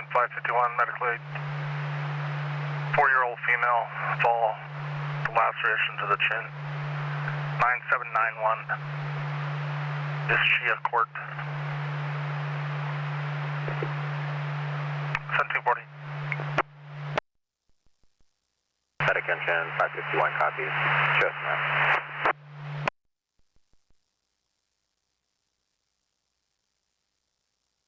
Wind 551, medical aid. 4-year-old female, fall, laceration to the chin. 9791. Ischia Court. Send 240. Medic engine 551 copies. Just now.